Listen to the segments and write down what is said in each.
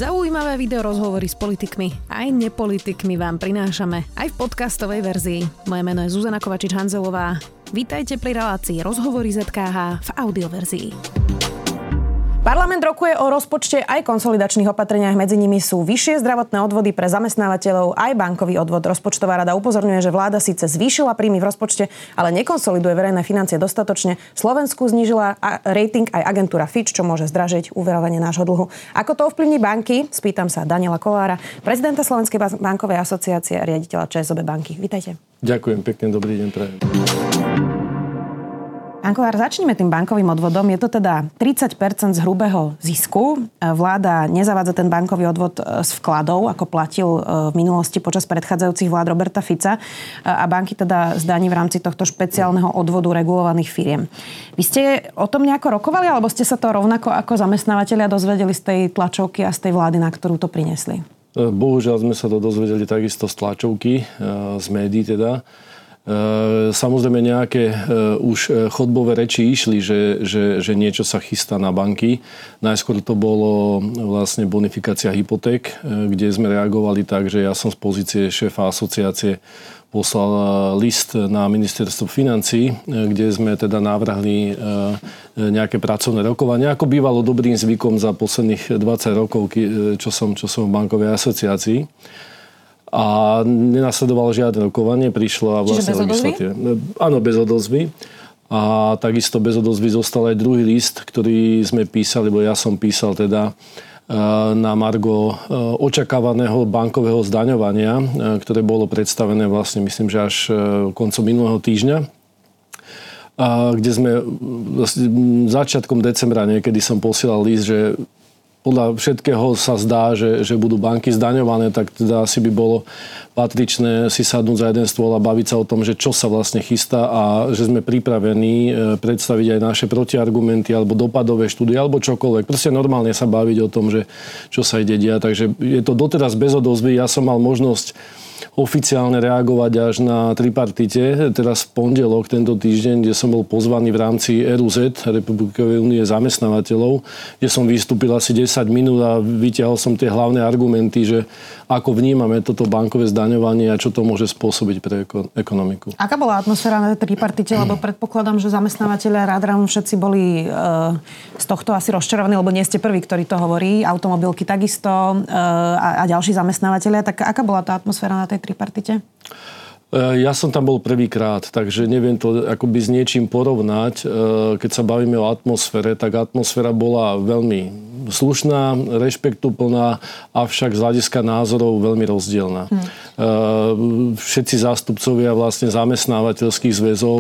Zaujímavé videorozhovory s politikmi aj nepolitikmi vám prinášame aj v podcastovej verzii. Moje meno je Zuzana Kovačič-Hanzelová. Vítajte pri relácii Rozhovory ZKH v audioverzii. Parlament rokuje o rozpočte aj konsolidačných opatreniach. Medzi nimi sú vyššie zdravotné odvody pre zamestnávateľov aj bankový odvod. Rozpočtová rada upozorňuje, že vláda síce zvýšila príjmy v rozpočte, ale nekonsoliduje verejné financie dostatočne. Slovensku znížila rating aj agentúra Fitch, čo môže zdražiť úverovanie nášho dlhu. Ako to ovplyvní banky? Spýtam sa Daniela Kolára, prezidenta Slovenskej bankovej asociácie a riaditeľa ČSOB banky. Vítajte. Ďakujem pekne, dobrý deň prajem. Pán Kolár, začneme tým bankovým odvodom. Je to teda 30% z hrubého zisku. Vláda nezavádza ten bankový odvod z vkladov, ako platil v minulosti počas predchádzajúcich vlád Roberta Fica. A banky teda zdaní v rámci tohto špeciálneho odvodu regulovaných firiem. Vy ste o tom nejako rokovali, alebo ste sa to rovnako ako zamestnávateľia dozvedeli z tej tlačovky a z tej vlády, na ktorú to priniesli? Bohužiaľ sme sa to dozvedeli takisto z tlačovky, z médií teda. Samozrejme nejaké už chodbové reči išli, že niečo sa chystá na banky. Najskôr to bolo vlastne bonifikácia hypoték, kde sme reagovali tak, že ja som z pozície šéfa asociácie poslal list na ministerstvo financií, kde sme teda navrhli nejaké pracovné rokovania, ako bývalo dobrým zvykom za posledných 20 rokov, čo som v bankovej asociácii. A nenasledovalo žiadne rokovanie, prišla vlastne legislatíva. Áno, bez odozvy. A takisto bez odozvy zostal aj druhý list, ktorý sme písali, lebo ja som písal teda na margo očakávaného bankového zdaňovania, ktoré bolo predstavené vlastne, myslím, že až koncom minulého týždňa. Kde sme vlastne začiatkom decembra niekedy som posielal list, že podľa všetkého sa zdá, že budú banky zdaňované, tak teda asi by bolo patričné si sadnúť za jeden stôl a baviť sa o tom, že čo sa vlastne chystá a že sme pripravení predstaviť aj naše protiargumenty alebo dopadové štúdie alebo čokoľvek. Proste normálne sa baviť o tom, že čo sa ide diať. Takže je to doteraz bez odozvy. Ja som mal možnosť oficiálne reagovať až na tripartite, teraz v pondelok tento týždeň, kde som bol pozvaný v rámci RUZ, Republikovej únie zamestnávateľov, kde som vystúpil asi 10 minút a vytiahol som tie hlavné argumenty, že ako vnímame toto bankové zdaňovanie a čo to môže spôsobiť pre ekonomiku. Aká bola atmosféra na tripartite? Lebo predpokladám, že zamestnávateľia Rádram všetci boli z tohto asi rozčarovaní, lebo nie ste prví, ktorí to hovorí. Automobilky takisto a ďalší zamestnávateľia. Tak aká bola tá atmosféra na tej tripartite? Ja som tam bol prvýkrát, takže neviem to akoby s niečím porovnať. Keď sa bavíme o atmosfére, tak atmosféra bola veľmi slušná, rešpektuplná, avšak z hľadiska názorov veľmi rozdielna. Všetci zástupcovia vlastne zamestnávateľských zväzov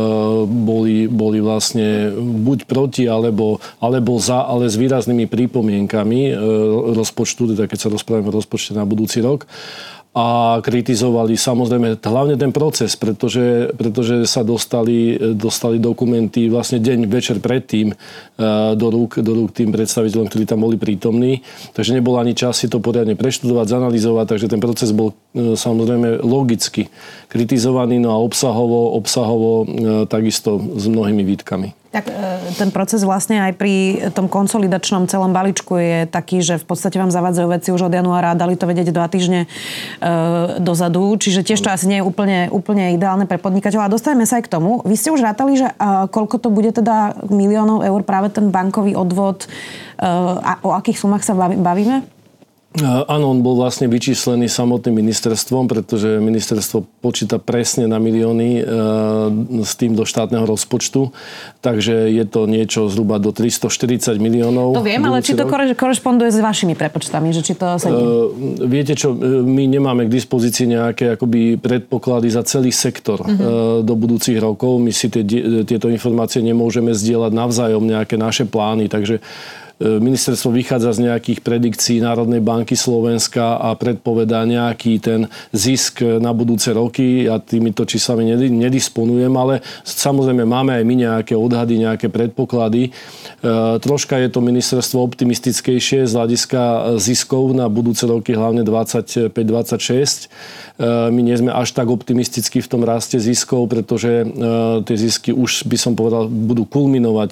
boli vlastne buď proti, alebo za, ale s výraznými prípomienkami rozpočtu, teda keď sa rozprávame o rozpočte na budúci rok. A kritizovali samozrejme hlavne ten proces, pretože sa dostali dokumenty vlastne deň, večer predtým do rúk tým predstaviteľom, ktorí tam boli prítomní. Takže nebolo ani čas si to poriadne preštudovať, zanalizovať, takže ten proces bol samozrejme logicky kritizovaný, no a obsahovo takisto s mnohými výtkami. Tak ten proces vlastne aj pri tom konsolidačnom celom balíčku je taký, že v podstate vám zavádzajú veci už od januára a dali to vedieť 2 týždne dozadu, čiže tiež to asi nie je úplne ideálne pre podnikateľa. A dostaneme sa aj k tomu. Vy ste už rátali, že koľko to bude teda miliónov eur práve ten bankový odvod a o akých sumách sa bavíme? Áno, on bol vlastne vyčíslený samotným ministerstvom, pretože ministerstvo počíta presne na milióny s tým do štátneho rozpočtu. Takže je to niečo zhruba do 340 miliónov. To viem, ale či to korešponduje s vašimi prepočtami, že či to sedí? Viete čo, my nemáme k dispozícii nejaké akoby predpoklady za celý sektor do budúcich rokov. My si tieto informácie nemôžeme zdieľať navzájom, nejaké naše plány, takže ministerstvo vychádza z nejakých predikcií Národnej banky Slovenska a predpovedá nejaký ten zisk na budúce roky. Ja týmito číslami nedisponujem, ale samozrejme máme aj my nejaké odhady, nejaké predpoklady. Troška je to ministerstvo optimistickejšie z hľadiska ziskov na budúce roky, hlavne 25-26. My nie sme až tak optimistickí v tom raste ziskov, pretože tie zisky už by som povedal budú kulminovať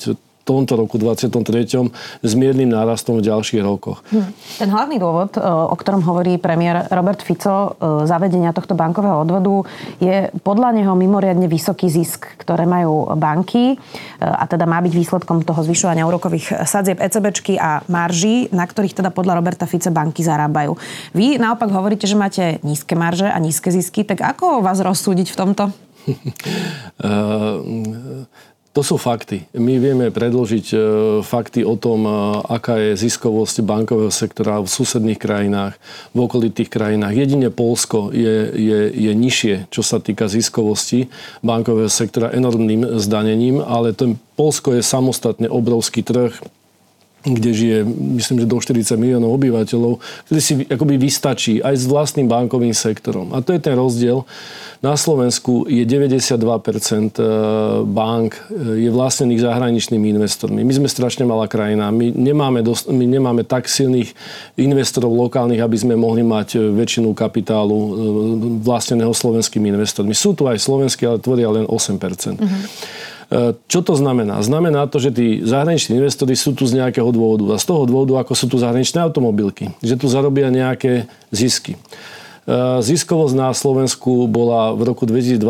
tomto roku 23. s miernym nárastom v ďalších rokoch. Ten hlavný dôvod, o ktorom hovorí premiér Robert Fico, zavedenia tohto bankového odvodu, je podľa neho mimoriadne vysoký zisk, ktoré majú banky, a teda má byť výsledkom toho zvyšovania úrokových sadzieb ECBčky a marží, na ktorých teda podľa Roberta Fica banky zarábajú. Vy naopak hovoríte, že máte nízke marže a nízke zisky, tak ako vás rozsúdiť v tomto? To sú fakty. My vieme predložiť fakty o tom, aká je ziskovosť bankového sektora v susedných krajinách, v okolitých krajinách. Jedine Poľsko je nižšie, čo sa týka ziskovosti bankového sektora enormným zdanením, ale ten Poľsko je samostatne obrovský trh, kde žije, myslím, že do 40 miliónov obyvateľov, ktorý si akoby vystačí aj s vlastným bankovým sektorom. A to je ten rozdiel. Na Slovensku je 92% bank je vlastnených zahraničnými investormi. My sme strašne malá krajina. My nemáme tak silných investorov lokálnych, aby sme mohli mať väčšinu kapitálu vlastneného slovenskými investormi. Sú tu aj slovenskí, ale tvoria len 8%. Čo to znamená? Znamená to, že tí zahraniční investori sú tu z nejakého dôvodu. A z toho dôvodu, ako sú tu zahraničné automobilky. Že tu zarobia nejaké zisky. Ziskovosť na Slovensku bola v roku 2022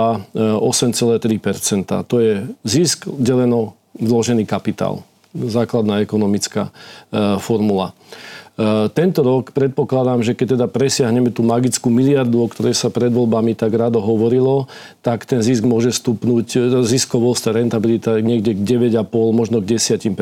8,3%. To je zisk deleno vložený kapitál. Základná ekonomická formula. Tento rok predpokladám, že keď teda presiahneme tú magickú miliardu, o ktorej sa pred voľbami tak rado hovorilo, tak ten zisk môže stupnúť, ziskovosť a rentabilita niekde k 9,5, možno k 10%.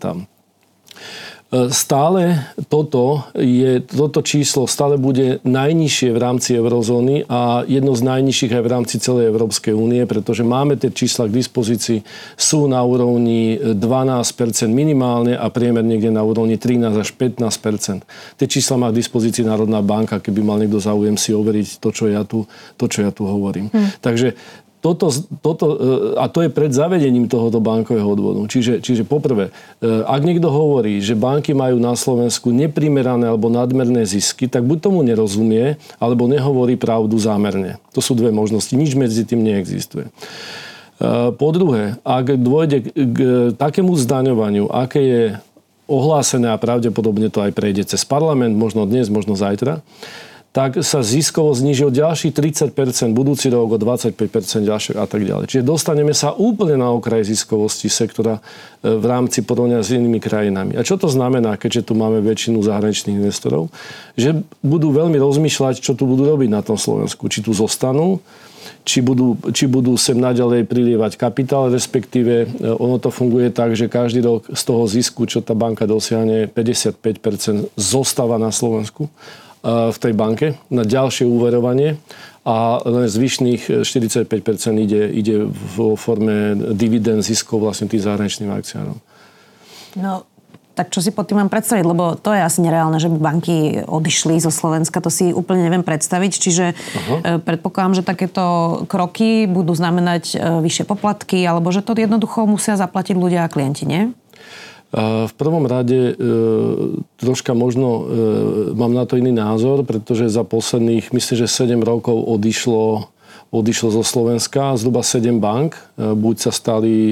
Stále toto číslo stále bude najnižšie v rámci eurozóny a jedno z najnižších aj v rámci celej Európskej únie, pretože máme tie čísla k dispozícii, sú na úrovni 12% minimálne a priemer niekde na úrovni 13 až 15%. Tie čísla má k dispozícii Národná banka, keby mal niekto záujem si overiť to, čo ja tu hovorím. Takže toto, a to je pred zavedením tohoto bankového odvodu. Čiže poprvé, ak niekto hovorí, že banky majú na Slovensku neprimerané alebo nadmerné zisky, tak buď tomu nerozumie, alebo nehovorí pravdu zámerne. To sú dve možnosti. Nič medzi tým neexistuje. Po druhé, ak dôjde k takému zdaňovaniu, aké je ohlásené a pravdepodobne to aj prejde cez parlament, možno dnes, možno zajtra, tak sa ziskovo zníži o ďalších 30%, budúci rok o 25% ďalšie a tak ďalej. Čiže dostaneme sa úplne na okraj ziskovosti sektora v rámci porovnania s inými krajinami. A čo to znamená, keďže tu máme väčšinu zahraničných investorov? Že budú veľmi rozmýšľať, čo tu budú robiť na tom Slovensku. Či tu zostanú, či budú sem naďalej prilievať kapitál, respektíve ono to funguje tak, že každý rok z toho zisku, čo tá banka dosiahne, 55% zostáva na Slovensku v tej banke na ďalšie úverovanie a len zvyšných 45% ide vo forme dividend ziskov vlastne tým zahraničným akciárom. No, tak čo si pod tým mám predstaviť? Lebo to je asi nereálne, že by banky odišli zo Slovenska. To si úplne neviem predstaviť. Čiže predpokladám, že takéto kroky budú znamenať vyššie poplatky alebo že to jednoducho musia zaplatiť ľudia a klienti, nie? V prvom rade troška možno mám na to iný názor, pretože za posledných, myslím, že 7 rokov odišlo zo Slovenska zhruba 7 bank. Buď sa stali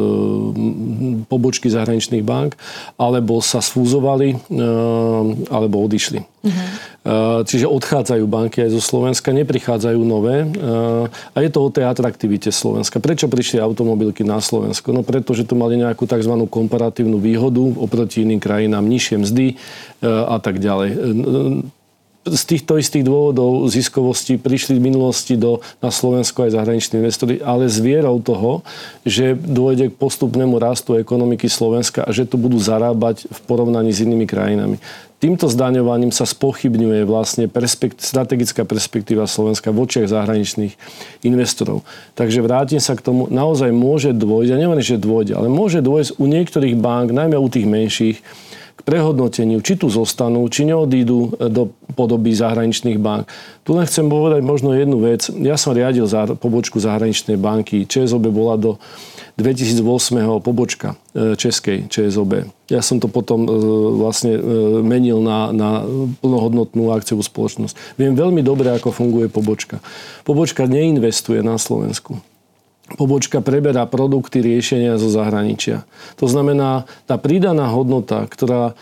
pobočky zahraničných bank, alebo sa sfúzovali, alebo odišli. Čiže odchádzajú banky aj zo Slovenska, neprichádzajú nové. A je to o tej atraktivite Slovenska. Prečo prišli automobilky na Slovensko? No preto, že tu mali nejakú tzv. Komparatívnu výhodu oproti iným krajinám, nižšie mzdy a tak ďalej. Z týchto istých dôvodov ziskovosti prišli v minulosti na Slovensko aj zahraniční investori, ale s vierou toho, že dôjde k postupnému rastu ekonomiky Slovenska a že tu budú zarábať v porovnaní s inými krajinami. Týmto zdaňovaním sa spochybňuje vlastne strategická perspektíva Slovenska v očiach zahraničných investorov. Takže vrátim sa k tomu, naozaj môže dôjsť, ja neviem, že dôjde, ale môže dôjsť u niektorých bank, najmä u tých menších, k prehodnoteniu, či tu zostanú, či neodídu do podoby zahraničných bank. Tu len chcem povedať možno jednu vec. Ja som riadil pobočku zahraničnej banky. ČSOB bola do 2008. pobočka českej ČSOB. Ja som to potom vlastne menil na plnohodnotnú akciovú spoločnosť. Viem veľmi dobre, ako funguje pobočka. Pobočka neinvestuje na Slovensku. pobočka preberá produkty riešenia zo zahraničia. To znamená, tá pridaná hodnota, ktorá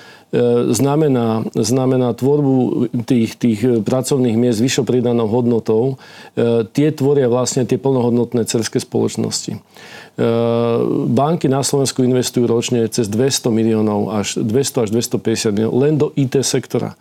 znamená tvorbu tých pracovných miest s vyššou pridanou hodnotou, tie tvoria vlastne tie plnohodnotné dcerské spoločnosti. Banky na Slovensku investujú ročne cez 200 miliónov až 200 až 250 miliónov len do IT sektora.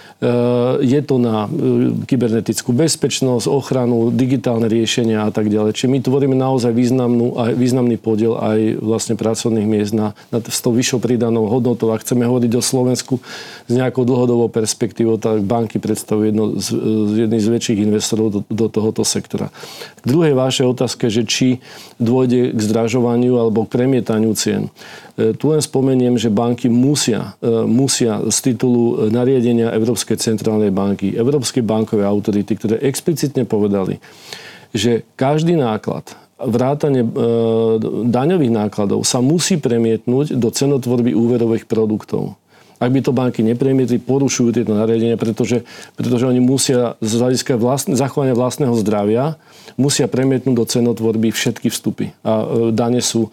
Je to na kybernetickú bezpečnosť, ochranu, digitálne riešenia a tak ďalej. Čiže my tvoríme naozaj významný podiel aj vlastne pracovných miest s tou vyššou pridanou hodnotou. Ak chceme hovoriť o Slovensku s nejakou dlhodobou perspektívou, tak banky predstavujú jedný z väčších investorov do tohoto sektora. K druhej vašej otázke, že či dôjde k zdražovaniu alebo k premietaniu cien. Tu len spomeniem, že banky musia z titulu nariadenia Európskej centrálnej banky, Európskej bankovej autority, ktoré explicitne povedali, že každý náklad, vrátane daňových nákladov sa musí premietnúť do cenotvorby úverových produktov. Ak by to banky nepremietli, porušujú tieto nariadenia, pretože oni musia z hľadiska zachovania vlastného zdravia musia premietnúť do cenotvorby všetky vstupy. A dane sú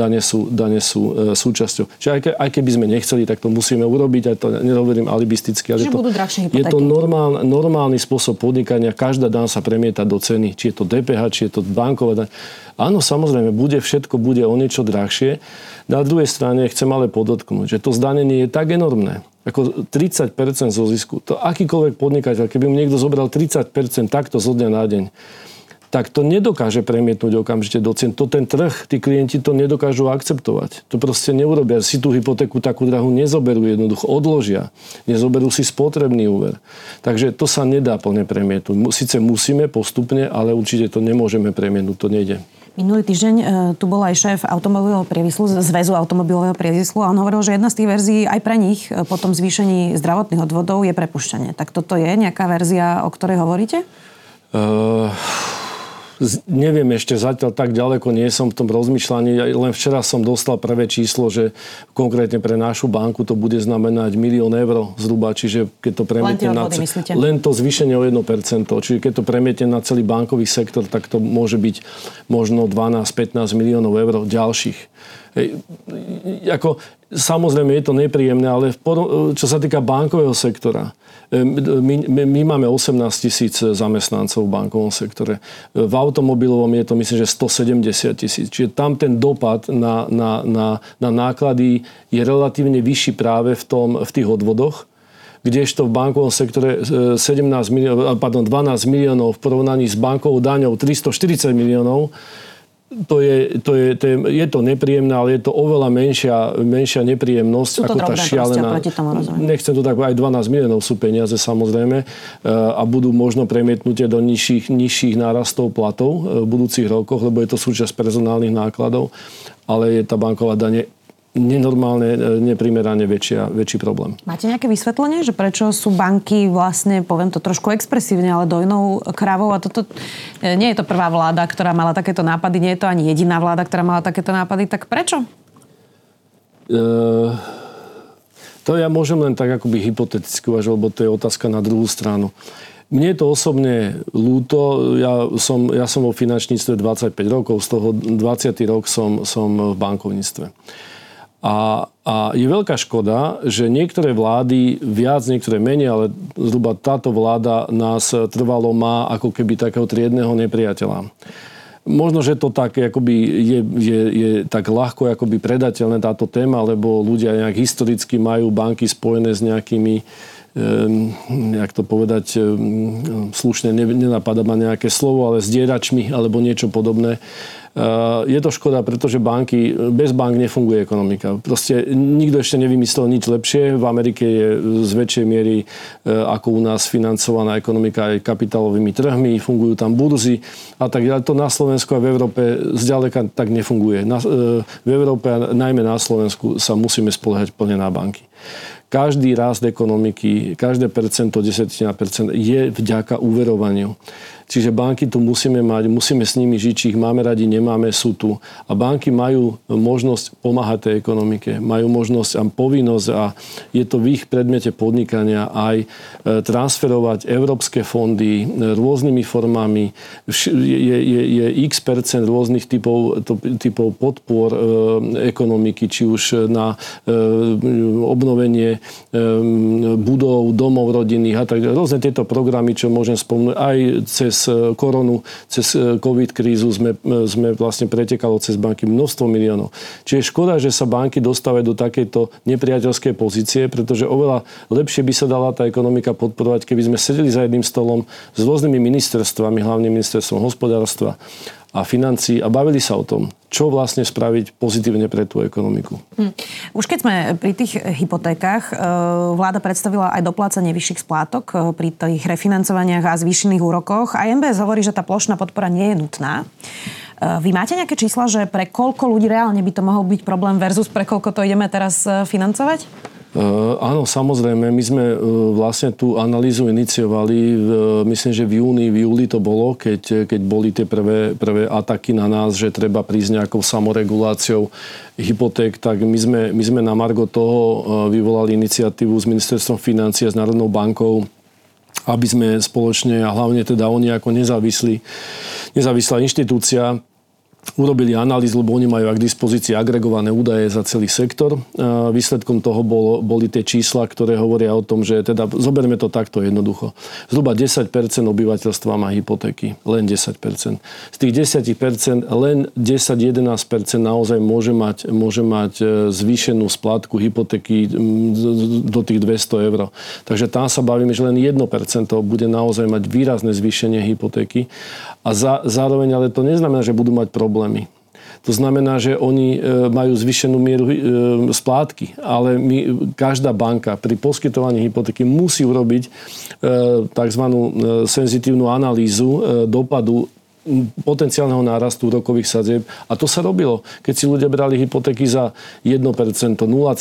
súčasťou. Čiže aj keby sme nechceli, tak to musíme urobiť. Aj to nehovorím alibisticky. Ale je to normálny spôsob podnikania. Každá daň sa premieta do ceny. Či je to DPH, či je to banková daň. Áno, samozrejme, všetko bude o niečo drahšie. Na druhej strane chcem ale podotknúť, že to zdanenie je tak enormné. Ako 30% zo zisku. To akýkoľvek podnikateľ, keby mu niekto zobral 30% takto zo dňa na deň, tak to nedokáže premietnúť okamžite do cien. To ten trh, tí klienti to nedokážu akceptovať. To proste neurobia. Si tú hypotéku takú drahú nezoberú jednoducho, odložia. Nezoberú si spotrebný úver. Takže to sa nedá plne premietnúť. Sice musíme postupne, ale určite to nemôžeme premietnúť. To nejde. Minulý týždeň tu bol aj šéf automobilového priemyslu, Zväzu automobilového priemyslu a on hovoril, že jedna z tých verzií aj pre nich po tom zvýšení zdravotných odvodov je prepušťanie. Tak toto je nejaká verzia, o ktorej hovoríte? Neviem ešte zatiaľ tak ďaleko, nie som v tom rozmýšľaní. Len včera som dostal prvé číslo, že konkrétne pre našu banku to bude znamenať 1 000 000 eur zhruba. Čiže keď to premietne len to zvýšenie o 1%. Čiže keď to premietne na celý bankový sektor, tak to môže byť možno 12-15 miliónov eur ďalších. Samozrejme je to nepríjemné, ale čo sa týka bankového sektora, my máme 18 000 zamestnancov v bankovom sektore. V automobilovom je to myslím, že 170 000. Čiže tam ten dopad na náklady je relatívne vyšší práve v tých odvodoch, kdežto v bankovom sektore 12 miliónov v porovnaní s bankovou daňou 340 miliónov. Je to nepríjemné, ale je to oveľa menšia nepríjemnosť ako tá šialená. Nechcem to tak, aj 12 miliónov sú peniaze samozrejme a budú možno premietnutie do nižších nárastov platov v budúcich rokoch, lebo je to súčasť personálnych nákladov, ale je tá banková daň nenormálne, neprimerane väčší problém. Máte nejaké vysvetlenie, že prečo sú banky vlastne, poviem to trošku expresívne, ale dojnou kravou a toto nie je to prvá vláda, ktorá mala takéto nápady, nie je to ani jediná vláda, ktorá mala takéto nápady, tak prečo? To ja môžem len tak akoby hypoteticky uvažovať, lebo to je otázka na druhú stranu. Mne je to osobne ľúto. Ja som vo finančníctve 25 rokov, z toho 20. rok som v bankovníctve. A je veľká škoda, že niektoré vlády viac, niektoré menej, ale zhruba táto vláda nás trvalo má ako keby takého triedneho nepriateľa. Možno, že to tak akoby je tak ľahko akoby predateľné táto téma, lebo ľudia nejak historicky majú banky spojené s nejakými, jak to povedať, slušne nenapadá ma nejaké slovo, ale s dieračmi alebo niečo podobné. Je to škoda, pretože bez bank nefunguje ekonomika. Proste nikto ešte nevymyslel nič lepšie. V Amerike je z väčšej miery ako u nás financovaná ekonomika aj kapitálovými trhmi, fungujú tam burzy a tak ďalej. To na Slovensku a v Európe zďaleka tak nefunguje. V Európe a najmä na Slovensku sa musíme spoliehať plne na banky. každý rast ekonomiky, každé percento, 10% je vďaka úverovaniu. Čiže banky tu musíme mať, musíme s nimi žiť, či ich máme radi, nemáme, sú tu. A banky majú možnosť pomáhať tej ekonomike, majú možnosť a povinnosť a je to v ich predmete podnikania aj transferovať európske fondy rôznymi formami. Je x percent rôznych typov podpor ekonomiky, či už na obnovenie budov, domov rodinných a tak ďalej. Rôzne tieto programy, čo môžem spomenúť, aj cez koronu, cez covid krízu sme vlastne pretekalo cez banky množstvo miliónov. Čiže škoda, že sa banky dostávajú do takejto nepriateľskej pozície, pretože oveľa lepšie by sa dala tá ekonomika podporovať, keby sme sedeli za jedným stolom s rôznymi ministerstvami, hlavne ministerstvom hospodárstva a financií a bavili sa o tom, čo vlastne spraviť pozitívne pre tú ekonomiku. Už keď sme pri tých hypotékach, vláda predstavila aj doplácanie vyšších splátok pri tých refinancovaniach a zvýšených úrokoch. A MBS hovorí, že tá plošná podpora nie je nutná. Vy máte nejaké čísla, že pre koľko ľudí reálne by to mohol byť problém versus pre koľko to ideme teraz financovať? Áno, samozrejme. My sme vlastne tú analýzu iniciovali, myslím, že v júli to bolo, keď boli tie prvé ataky na nás, že treba prísť nejakou samoreguláciou hypoték, tak my sme na margo toho vyvolali iniciatívu s ministerstvom financií a s Národnou bankou, aby sme spoločne, a hlavne teda oni ako nezávislá inštitúcia, urobili analýzu, lebo oni majú k dispozícii agregované údaje za celý sektor. Výsledkom toho boli tie čísla, ktoré hovoria o tom, že teda zoberme to takto jednoducho. Zhruba 10% obyvateľstva má hypotéky. Len 10%. Z tých 10% len 10-11% naozaj môže mať zvýšenú splátku hypotéky do tých 200 eur. Takže tam sa bavíme, že len 1% bude naozaj mať výrazné zvýšenie hypotéky. A zároveň, ale to neznamená, že budú mať problémy. To znamená, že oni majú zvýšenú mieru splátky, ale každá banka pri poskytovaní hypotéky musí urobiť tzv. Senzitívnu analýzu dopadu potenciálneho nárastu úrokových sadzieb. A to sa robilo. Keď si ľudia brali hypotéky za 1%, 0,8%.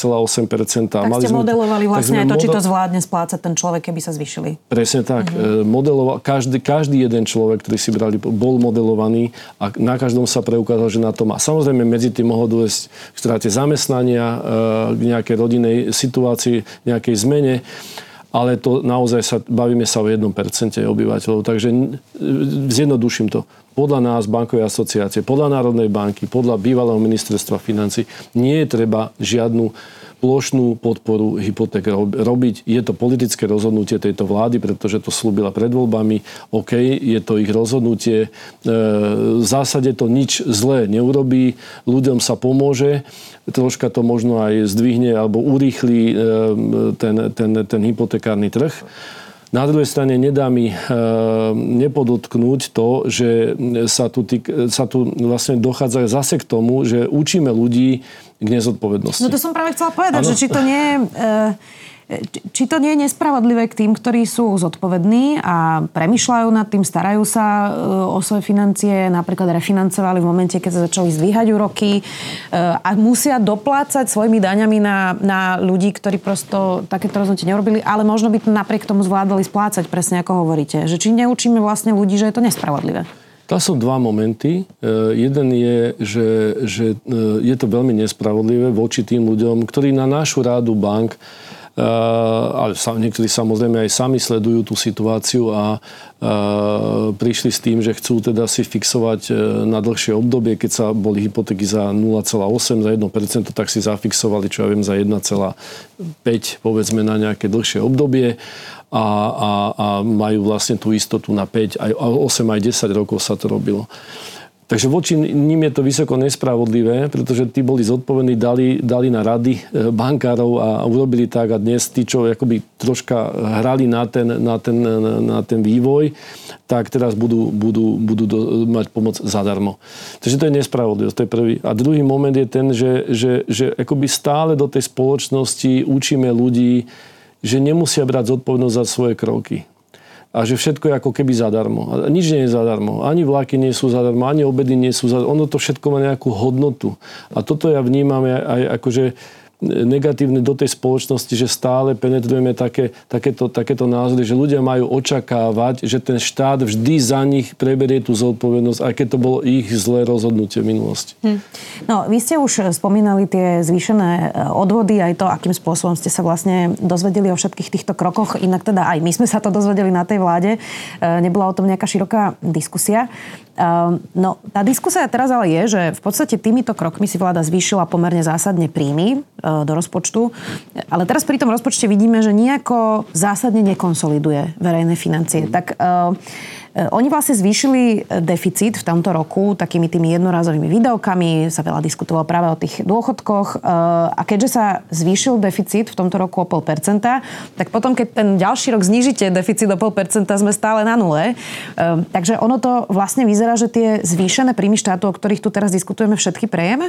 Tak ste modelovali vlastne aj to, či to zvládne splácať ten človek, keby sa zvyšili. Presne tak. Modeloval, každý jeden človek, ktorý si brali, bol modelovaný a na každom sa preukázalo, že na to má. Samozrejme, medzi tým mohlo dôjsť k strate zamestnania, k nejakej rodinnej situácii, nejakej zmene. Ale to naozaj bavíme sa o 1% obyvateľov. Takže zjednoduším to. Podľa nás, bankovej asociácie, podľa Národnej banky, podľa bývalého ministerstva financií nie je treba žiadnu plošnú podporu hypoték robiť. Je to politické rozhodnutie tejto vlády, pretože to slúbila pred voľbami. OK, je to ich rozhodnutie. V zásade to nič zlé neurobí. Ľuďom sa pomôže. Troška to možno aj zdvihne alebo urýchli ten hypotekárny trh. Na druhej strane nedá mi nepodotknúť to, že sa tu vlastne dochádza zase k tomu, že učíme ľudí k nezodpovednosti. No to som práve chcela povedať, že či to nie je nespravodlivé k tým, ktorí sú zodpovední a premýšľajú nad tým, starajú sa o svoje financie, napríklad refinancovali v momente, keď sa začali zdvíhať úroky a musia doplácať svojimi daňami na ľudí, ktorí prosto takéto rozhodnutie neurobili, ale možno by napriek tomu zvládali splácať, presne ako hovoríte. Že či neučíme vlastne ľudí, že je to nespravodlivé? To sú dva momenty. Jeden je, že je to veľmi nespravodlivé voči tým ľuďom, ktorí na našu rádu bank, ale niektorí samozrejme aj sami sledujú tú situáciu a prišli s tým, že chcú teda si fixovať na dlhšie obdobie. Keď sa boli hypotéky za 0,8, za 1%, tak si zafixovali, čo ja viem, za 1,5 povedzme na nejaké dlhšie obdobie a majú vlastne tú istotu na 5, aj 8, aj 10 rokov sa to robilo. Takže voči ním je to vysoko nespravodlivé, pretože tí boli zodpovední, dali na rady bankárov a urobili tak a dnes tí, čo akoby troška hrali na ten vývoj, tak teraz budú mať pomoc zadarmo. Takže to je nespravodlivosť, to je prvý. A druhý moment je ten, že akoby stále do tej spoločnosti učíme ľudí, že nemusia brať zodpovednosť za svoje kroky. A že všetko je ako keby zadarmo. A nič nie je zadarmo. Ani vlaky nie sú zadarmo, ani obedy nie sú zadarmo. Ono to všetko má nejakú hodnotu. A toto ja vnímam aj akože negatívne do tej spoločnosti, že stále penetrujeme takéto názory, že ľudia majú očakávať, že ten štát vždy za nich preberie tú zodpovednosť, aj keď to bolo ich zlé rozhodnutie v minulosti. No, vy ste už spomínali tie zvýšené odvody, aj to, akým spôsobom ste sa vlastne dozvedeli o všetkých týchto krokoch. Inak teda aj my sme sa to dozvedeli na tej vláde. Nebola o tom nejaká široká diskusia. No, tá diskusia teraz ale je, že v podstate týmito krokmi si vláda zvýšila pomerne zásadne príjmy do rozpočtu. Ale teraz pri tom rozpočte vidíme, že nejako zásadne nekonsoliduje verejné financie. Tak oni vlastne zvýšili deficit v tomto roku takými tými jednorazovými výdavkami. Sa veľa diskutovalo práve o tých dôchodkoch. A keďže sa zvýšil deficit v tomto roku o 0,5%, tak potom, keď ten ďalší rok znížite deficit o 0,5%, sme stále na nule. Takže ono to vlastne vyzerá, že tie zvýšené príjmy štátu, o ktorých tu teraz diskutujeme, všetky prejeme?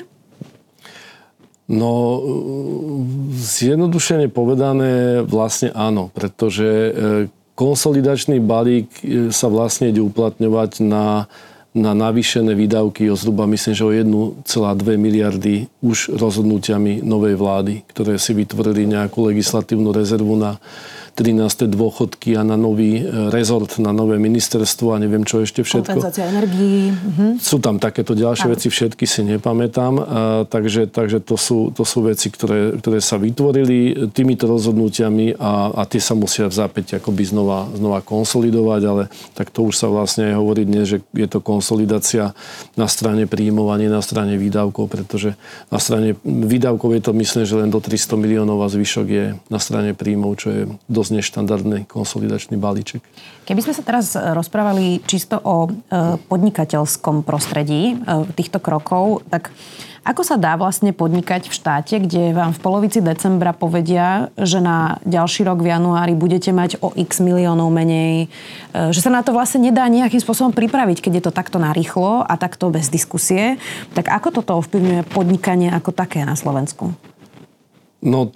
No, zjednodušene povedané vlastne áno, pretože konsolidačný balík sa vlastne ide uplatňovať na navýšené výdavky o zhruba, myslím, že o 1,2 miliardy už rozhodnutiami novej vlády, ktoré si vytvorili nejakú legislatívnu rezervu na 13. dôchodky a na nový rezort, na nové ministerstvo a neviem čo ešte všetko. Kompenzácia energií. Sú tam takéto ďalšie veci, všetky si nepamätám. Takže to sú veci, ktoré sa vytvorili týmito rozhodnutiami a tie sa musia v zápäti akoby znova konsolidovať, ale tak to už sa vlastne aj hovorí dnes, že je to konsolidácia na strane príjmov a nie na strane výdavkov, pretože na strane výdavkov je to, myslím, že len do 300 miliónov a zvyšok je na strane príjmov, čo je dosť neštandardný konsolidačný balíček. Keby sme sa teraz rozprávali čisto o podnikateľskom prostredí týchto krokov, tak ako sa dá vlastne podnikať v štáte, kde vám v polovici decembra povedia, že na ďalší rok v januári budete mať o x miliónov menej, že sa na to vlastne nedá nejakým spôsobom pripraviť, keď je to takto narýchlo a takto bez diskusie. Tak ako toto ovplyvňuje podnikanie ako také na Slovensku? No,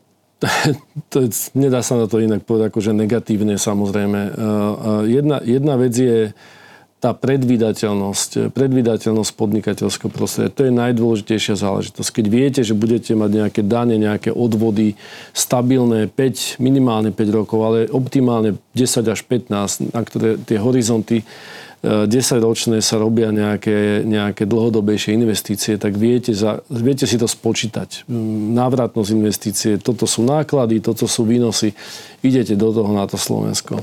nedá sa na to inak povedať, akože negatívne samozrejme. Jedna vec je tá predvídateľnosť podnikateľského prostredia. To je najdôležitejšia záležitosť. Keď viete, že budete mať nejaké dane, nejaké odvody stabilné minimálne 5 rokov, ale optimálne 10 až 15, na ktoré tie horizonty 10-ročné sa robia nejaké dlhodobejšie investície, tak viete si to spočítať. Návratnosť investície, toto sú náklady, toto sú výnosy. Idete do toho na to Slovensko.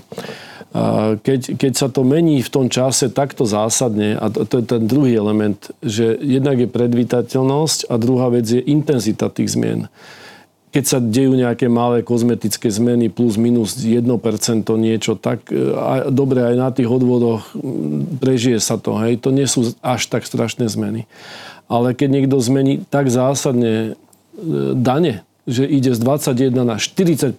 Keď sa to mení v tom čase takto zásadne, a to je ten druhý element, že jednak je predvídateľnosť a druhá vec je intenzita tých zmien. Keď sa dejú nejaké malé kozmetické zmeny plus minus 1% niečo, tak dobre aj na tých odvodoch prežije sa to. Hej. To nie sú až tak strašné zmeny. Ale keď niekto zmení tak zásadne dane, že ide z 21 na 45%,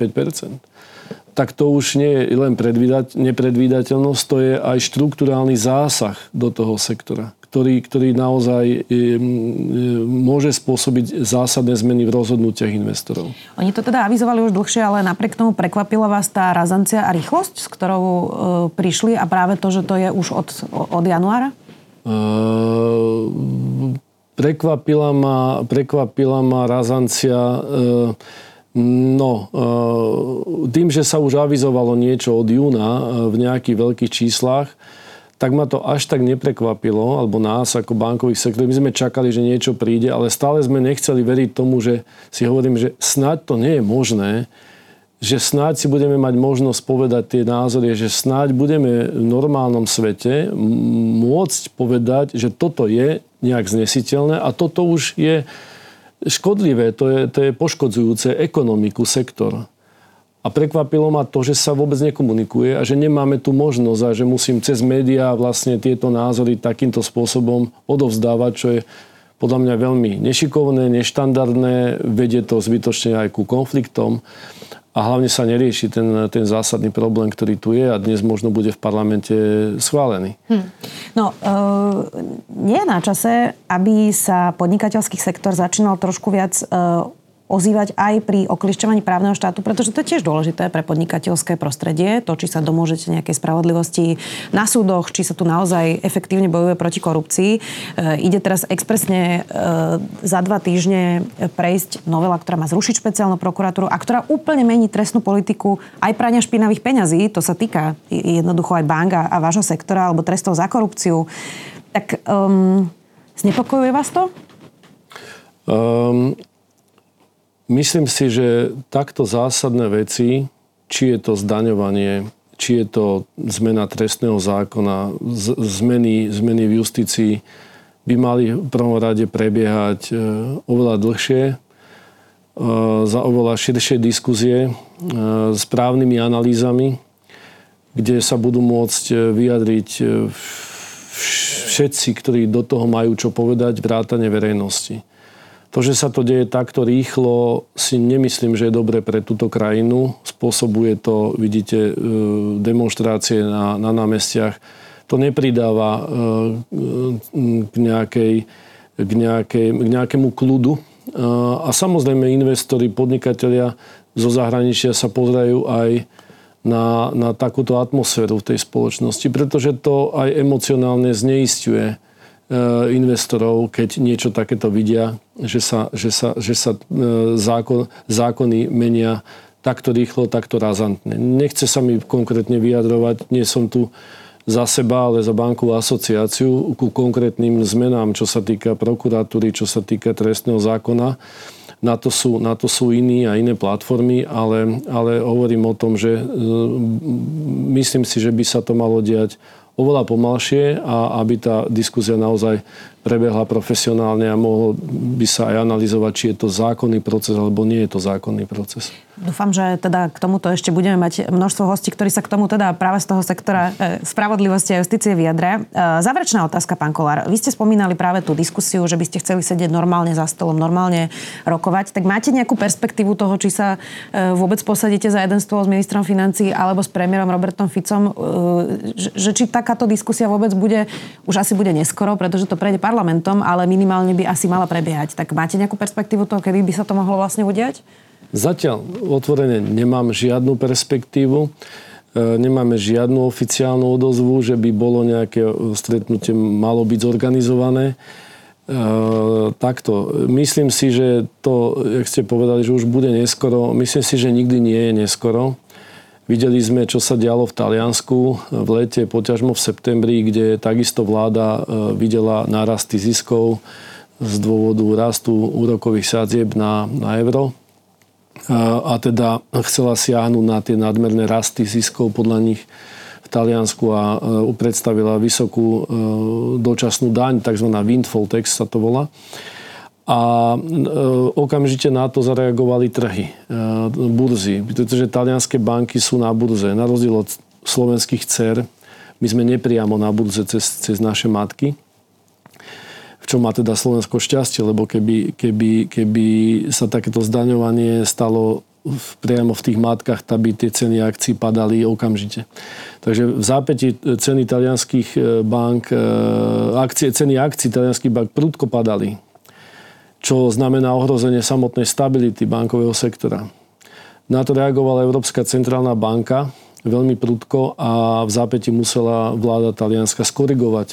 tak to už nie je len nepredvídateľnosť, to je aj štruktúrálny zásah do toho sektora, ktorý naozaj môže spôsobiť zásadné zmeny v rozhodnutiach investorov. Oni to teda avizovali už dlhšie, ale napriek tomu prekvapila vás tá razancia a rýchlosť, s ktorou prišli a práve to, že to je už od januára? Prekvapila ma razancia. Tým, že sa už avizovalo niečo od júna v nejakých veľkých číslach, tak ma to až tak neprekvapilo, alebo nás ako bankových sektorov. My sme čakali, že niečo príde, ale stále sme nechceli veriť tomu, že si hovorím, že snáď to nie je možné, že snáď si budeme mať možnosť povedať tie názory, že snáď budeme v normálnom svete môcť povedať, že toto je nejak znesiteľné a toto už je škodlivé, to je poškodzujúce ekonomiku, sektor. A prekvapilo ma to, že sa vôbec nekomunikuje a že nemáme tu možnosť a že musím cez médiá vlastne tieto názory takýmto spôsobom odovzdávať, čo je podľa mňa veľmi nešikovné, neštandardné, vedie to zbytočne aj ku konfliktom a hlavne sa nerieši ten zásadný problém, ktorý tu je a dnes možno bude v parlamente schválený. Nie je na čase, aby sa podnikateľský sektor začínal trošku viac ozývať aj pri okliešťovaní právneho štátu, pretože to je tiež dôležité pre podnikateľské prostredie, to, či sa domôžete nejakej spravodlivosti na súdoch, či sa tu naozaj efektívne bojuje proti korupcii. Ide teraz expresne za 2 týždne prejsť novela, ktorá má zrušiť špeciálnu prokuratúru a ktorá úplne mení trestnú politiku aj prania špinavých peňazí. To sa týka jednoducho aj bank a vášho sektora, alebo trestov za korupciu. Tak znepokojuje vás to? Myslím si, že takto zásadné veci, či je to zdaňovanie, či je to zmena trestného zákona, zmeny v justícii, by mali v prvom rade prebiehať oveľa dlhšie, za oveľa širšie diskusie s právnymi analýzami, kde sa budú môcť vyjadriť všetci, ktorí do toho majú čo povedať, vrátane verejnosti. To, že sa to deje takto rýchlo, si nemyslím, že je dobre pre túto krajinu. Spôsobuje to, vidíte, demonštrácie na námestiach. To nepridáva k nejakému kľudu. A samozrejme investori, podnikatelia zo zahraničia sa pozerajú aj na takúto atmosféru v tej spoločnosti, pretože to aj emocionálne zneisťuje investorov, keď niečo takéto vidia, že sa zákony menia takto rýchlo, takto razantne. Nechce sa mi konkrétne vyjadrovať, nie som tu za seba, ale za bankovú asociáciu ku konkrétnym zmenám, čo sa týka prokuratúry, čo sa týka trestného zákona. Na to sú iní a iné platformy, ale hovorím o tom, že myslím si, že by sa to malo diať oveľa pomalšie a aby tá diskusia naozaj prebehla profesionálne a mohlo by sa aj analyzovať, či je to zákonný proces alebo nie je to zákonný proces. Dúfam, že teda k tomuto ešte budeme mať množstvo hostí, ktorí sa k tomu teda práve z toho sektora spravodlivosti a justície vyjadria. Záverečná otázka, pán Kollár. Vy ste spomínali práve tú diskusiu, že by ste chceli sedieť normálne za stolom, normálne rokovať. Tak máte nejakú perspektívu toho, či sa vôbec posadíte za jeden stôl s ministrom financií alebo s premiérom Robertom Ficom, že či takáto diskusia vôbec bude, už asi bude neskoro, pretože to prejde parlamentom, ale minimálne by asi mala prebiehať. Tak máte nejakú perspektívu toho, kedy by sa to mohlo vlastne udiať? Zatiaľ otvorene nemám žiadnu perspektívu. Nemáme žiadnu oficiálnu odozvu, že by bolo nejaké stretnutie malo byť zorganizované. Takto. Myslím si, že to, jak ste povedali, že už bude neskoro. Myslím si, že nikdy nie je neskoro. Videli sme, čo sa dialo v Taliansku v lete, poťažmo v septembri, kde takisto vláda videla nárasty ziskov z dôvodu rastu úrokových sadzieb na euro. A teda chcela siahnuť na tie nadmerné rasty ziskov podľa nich v Taliansku a predstavila vysokú dočasnú daň, tzv. Windfall tax sa to volá. A okamžite na to zareagovali trhy, burzy, pretože talianske banky sú na burze. Na rozdiel od slovenských dcer, my sme nepriamo na burze cez naše matky. Čo má teda Slovensko šťastie, lebo keby sa takéto zdaňovanie stalo priamo v tých matkách, tak by tie ceny akcií padali okamžite. Takže v zápäti ceny talianských bank, ceny akcií talianských bank prudko padali, čo znamená ohrozenie samotnej stability bankového sektora. Na to reagovala Európska centrálna banka veľmi prudko a v zápäti musela vláda Talianska skorigovať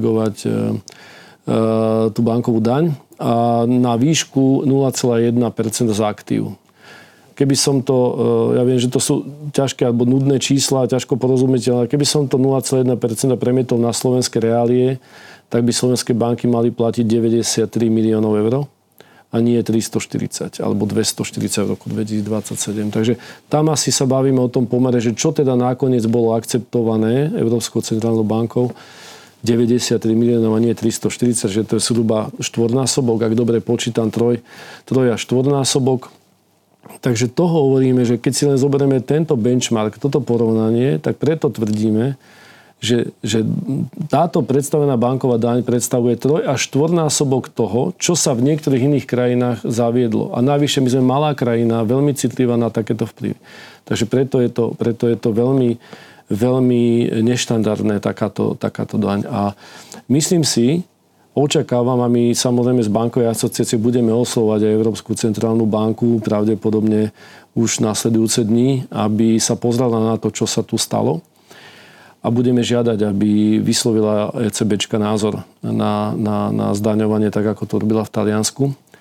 tú bankovú daň a na výšku 0,1% z aktív. Keby som to, ja viem, že to sú ťažké alebo nudné čísla, ťažko porozumiteľné, keby som to 0,1% premietol na slovenské reálie, tak by slovenské banky mali platiť 93 miliónov eur a nie 340 alebo 240 v roku 2027. Takže tam asi sa bavíme o tom pomere, že čo teda nakoniec bolo akceptované Európskou centrálnou bankou, 93 miliónov a nie 340, že to je zhruba štvornásobok, ak dobre počítam, troj a štvornásobok. Takže toho hovoríme, že keď si len zoberieme tento benchmark, toto porovnanie, tak preto tvrdíme, že táto predstavená banková daň predstavuje troj a štvornásobok toho, čo sa v niektorých iných krajinách zaviedlo. A navyše my sme malá krajina, veľmi citlivá na takéto vplyvy. Takže preto je to veľmi neštandardné takáto daň. A myslím si, očakávam, a my samozrejme z bankovej asociácie budeme oslovať aj Európsku centrálnu banku, pravdepodobne už nasledujúce dni, aby sa pozrela na to, čo sa tu stalo. A budeme žiadať, aby vyslovila ECBčka názor na zdaňovanie, tak ako to robila v Taliansku.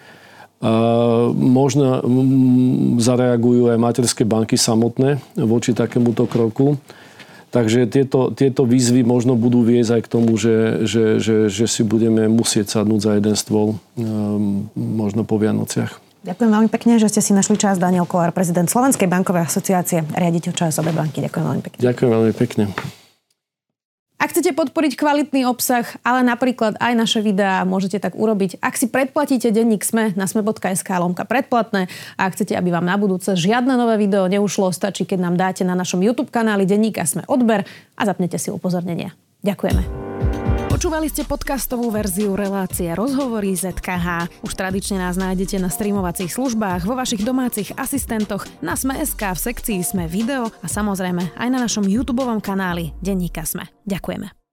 Možno zareagujú aj materské banky samotné voči takémuto kroku. Takže tieto výzvy možno budú viesť aj k tomu, že si budeme musieť sadnúť za jeden stôl možno po Vianociach. Ďakujem veľmi pekne, že ste si našli čas. Daniel Kollár, prezident Slovenskej bankovej asociácie, riaditeľ ČSOB banky. Ďakujem veľmi pekne. Ďakujem veľmi pekne. Ak chcete podporiť kvalitný obsah, ale napríklad aj naše videá, môžete tak urobiť. Ak si predplatíte denník SME na sme.sk/predplatné a ak chcete, aby vám na budúce žiadne nové video neušlo, stačí, keď nám dáte na našom YouTube kanáli denníka SME odber a zapnete si upozornenia. Ďakujeme. Počúvali ste podcastovú verziu relácie Rozhovory ZKH. Už tradične nás nájdete na streamovacích službách, vo vašich domácich asistentoch, na Sme.sk, v sekcii Sme video a samozrejme aj na našom YouTubeovom kanáli Denníka Sme. Ďakujeme.